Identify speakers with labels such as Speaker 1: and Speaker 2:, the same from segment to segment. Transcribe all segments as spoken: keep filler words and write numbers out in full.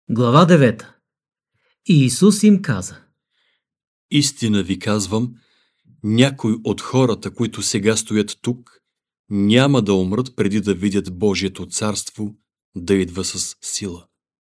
Speaker 1: Глава девета. И Исус им каза:
Speaker 2: Истина ви казвам, някой от хората, които сега стоят тук, няма да умрат преди да видят Божието царство да идва с сила.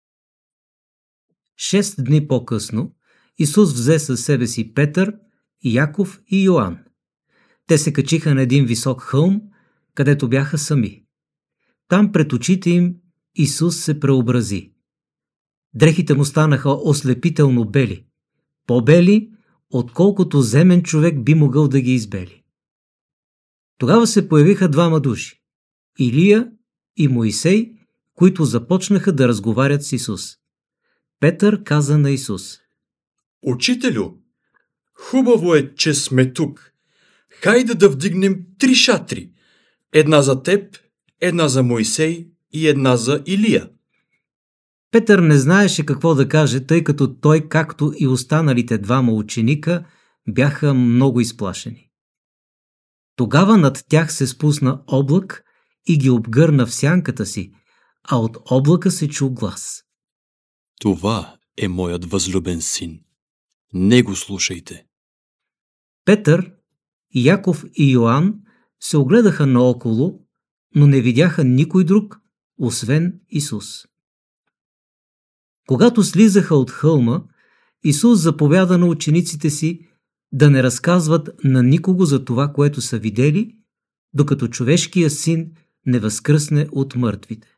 Speaker 1: Шест дни по-късно Исус взе със себе си Петър, Яков и Йоан. Те се качиха на един висок хълм, където бяха сами. Там пред очите им Исус се преобрази. Дрехите му станаха ослепително бели, по-бели, отколкото земен човек би могъл да ги избели. Тогава се появиха двама души – Илия и Моисей, които започнаха да разговарят с Исус. Петър каза на Исус:
Speaker 2: Учителю, хубаво е, че сме тук. Хайде да вдигнем три шатри. Една за теб, една за Моисей и една за Илия.
Speaker 1: Петър не знаеше какво да каже, тъй като той, както и останалите двама ученика, бяха много изплашени. Тогава над тях се спусна облак и ги обгърна в сянката си, а от облака се чу глас:
Speaker 2: Това е моят възлюбен син. Него слушайте.
Speaker 1: Петър, Яков и Йоан се огледаха наоколо, но не видяха никой друг, освен Исус. Когато слизаха от хълма, Исус заповяда на учениците си да не разказват на никого за това, което са видели, докато човешкия син не възкръсне от мъртвите.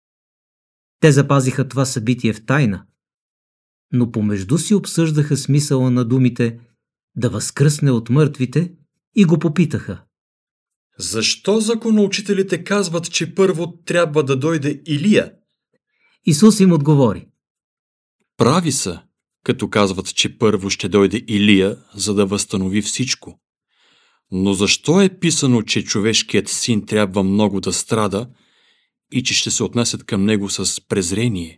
Speaker 1: Те запазиха това събитие в тайна, но помежду си обсъждаха смисъла на думите да възкръсне от мъртвите и го попитаха:
Speaker 2: Защо законоучителите казват, че първо трябва да дойде Илия?
Speaker 1: Исус им отговори:
Speaker 2: Прави са, като казват, че първо ще дойде Илия, за да възстанови всичко. Но защо е писано, че човешкият син трябва много да страда и че ще се отнасят към него с презрение?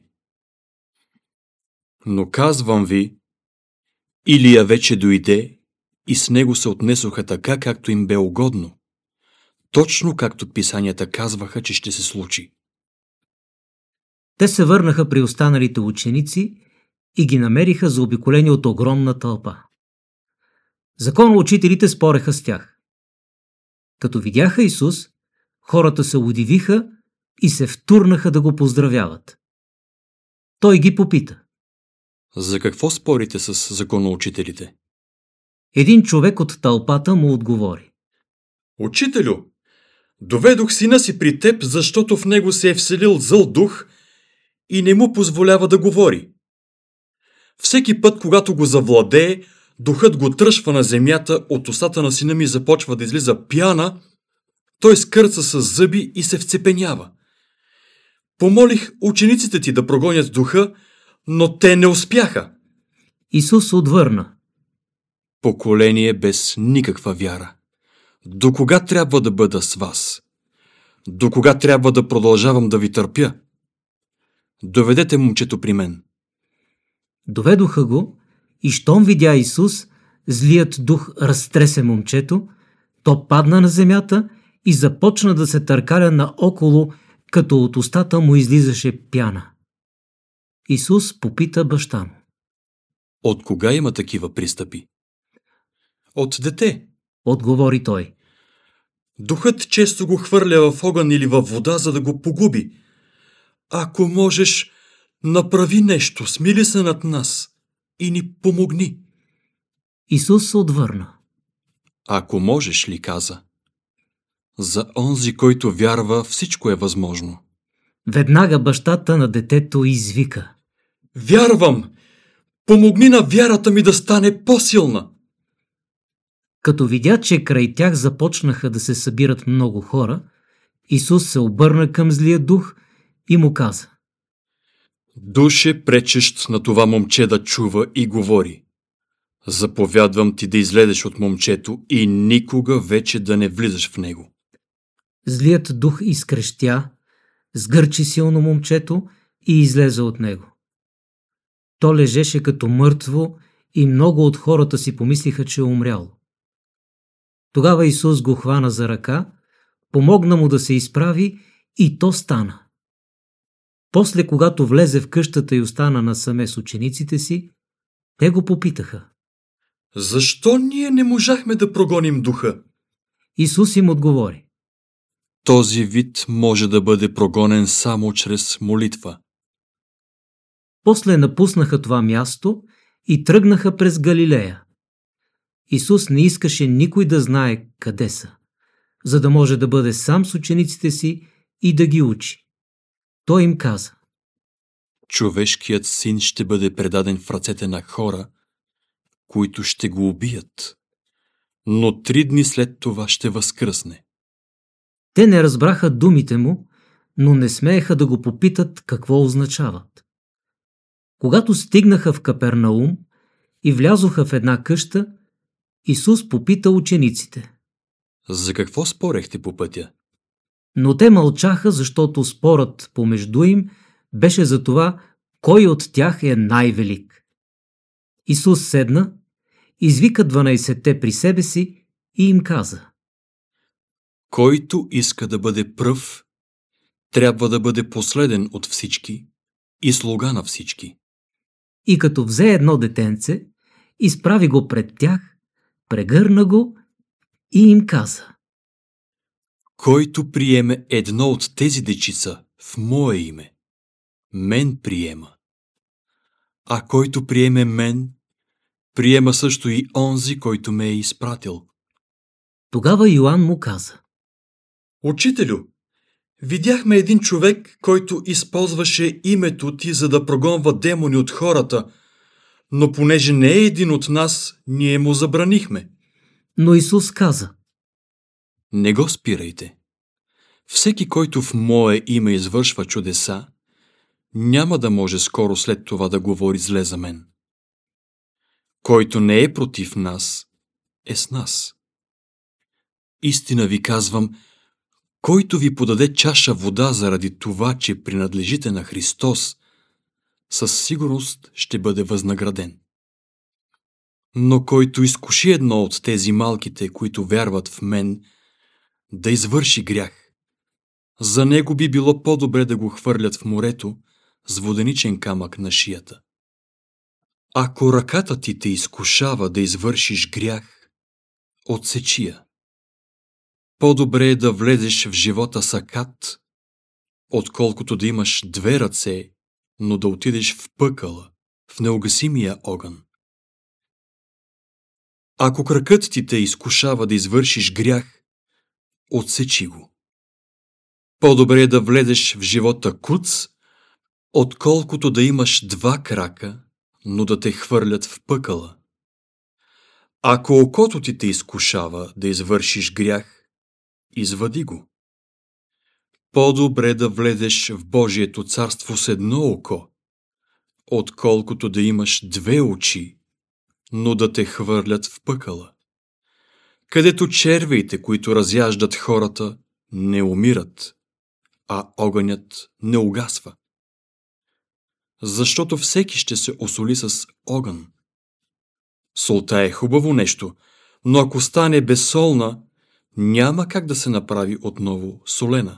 Speaker 2: Но казвам ви, Илия вече дойде и с него се отнесоха така, както им бе угодно. Точно както писанията казваха, че ще се случи.
Speaker 1: Те се върнаха при останалите ученици и ги намериха заобиколени от огромна тълпа. Законоучителите спореха с тях. Като видяха Исус, хората се удивиха и се втурнаха да го поздравяват. Той ги попита:
Speaker 2: За какво спорите с законоучителите?
Speaker 1: Един човек от тълпата му отговори:
Speaker 2: Учителю, доведох сина си при теб, защото в него се е вселил зъл дух и не му позволява да говори. Всеки път, когато го завладее, духът го тръшва на земята, от устата на сина ми започва да излиза пяна, той скърца с зъби и се вцепенява. Помолих учениците ти да прогонят духа, но те не успяха.
Speaker 1: Исус отвърна:
Speaker 2: Поколение без никаква вяра. До кога трябва да бъда с вас? До кога трябва да продължавам да ви търпя? Доведете момчето при мен.
Speaker 1: Доведоха го и щом видя Исус, злият дух разтресе момчето, то падна на земята и започна да се търкаля наоколо, като от устата му излизаше пяна. Исус попита баща му:
Speaker 2: От кога има такива пристъпи? От дете,
Speaker 1: отговори той.
Speaker 2: Духът често го хвърля в огън или във вода, за да го погуби. Ако можеш, направи нещо, смили се над нас и ни помогни.
Speaker 1: Исус отвърна:
Speaker 2: Ако можеш ли, каза. За онзи, който вярва, всичко е възможно.
Speaker 1: Веднага бащата на детето извика:
Speaker 2: Вярвам! Помогни на вярата ми да стане по-силна!
Speaker 1: Като видя, че край тях започнаха да се събират много хора, Исус се обърна към злия дух и му каза:
Speaker 2: Душе, пречещ на това момче да чува и говори. Заповядвам ти да излезеш от момчето и никога вече да не влизаш в него.
Speaker 1: Злият дух изкрещя, сгърчи силно момчето и излезе от него. То лежеше като мъртво и много от хората си помислиха, че е умряло. Тогава Исус го хвана за ръка, помогна му да се изправи и то стана. После, когато влезе в къщата и остана насаме с учениците си, те го попитаха.
Speaker 2: Защо ние не можахме да прогоним духа?
Speaker 1: Исус им отговори.
Speaker 2: Този вид може да бъде прогонен само чрез молитва.
Speaker 1: После напуснаха това място и тръгнаха през Галилея. Исус не искаше никой да знае къде са, за да може да бъде сам с учениците си и да ги учи. Той им каза:
Speaker 2: Човешкият син ще бъде предаден в ръцете на хора, които ще го убият, но три дни след това ще възкръсне.
Speaker 1: Те не разбраха думите му, но не смееха да го попитат какво означават. Когато стигнаха в Капернаум и влязоха в една къща, Исус попита учениците.
Speaker 2: За какво спорехте по пътя?
Speaker 1: Но те мълчаха, защото спорът помежду им беше за това, кой от тях е най-велик. Исус седна, извика дванайсетте при себе си и им каза:
Speaker 2: Който иска да бъде пръв, трябва да бъде последен от всички и слуга на всички.
Speaker 1: И като взе едно детенце, изправи го пред тях, прегърна го и им каза:
Speaker 2: Който приеме едно от тези дечица в мое име, мен приема. А който приеме мен, приема също и онзи, който ме е изпратил.
Speaker 1: Тогава Йоан му каза:
Speaker 2: Учителю, видяхме един човек, който използваше името ти, за да прогонва демони от хората, но понеже не е един от нас, ние му забранихме.
Speaker 1: Но Исус каза:
Speaker 2: Не го спирайте. Всеки, който в мое име извършва чудеса, няма да може скоро след това да говори зле за мен. Който не е против нас, е с нас. Истина ви казвам, който ви подаде чаша вода заради това, че принадлежите на Христос, със сигурност ще бъде възнаграден. Но който изкуши едно от тези малките, които вярват в мен, да извърши грях, за него би било по-добре да го хвърлят в морето с воденичен камък на шията. Ако ръката ти те изкушава да извършиш грях, отсечи я. По-добре е да влезеш в живота с акат, отколкото да имаш две ръце, но да отидеш в пъкъла, в неугасимия огън. Ако кракът ти те изкушава да извършиш грях, отсечи го. По-добре е да влезеш в живота куц, отколкото да имаш два крака, но да те хвърлят в пъкъла. Ако окото ти те изкушава да извършиш грях, извади го. По-добре да влезеш в Божието царство с едно око, отколкото да имаш две очи, но да те хвърлят в пъкъла, където червеите, които разяждат хората, не умират, а огънят не угасва. Защото всеки ще се осоли с огън. Солта е хубаво нещо, но ако стане безсолна, няма как да се направи отново солена.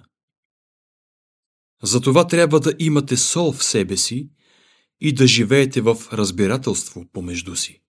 Speaker 2: Затова трябва да имате сол в себе си и да живеете в разбирателство помежду си.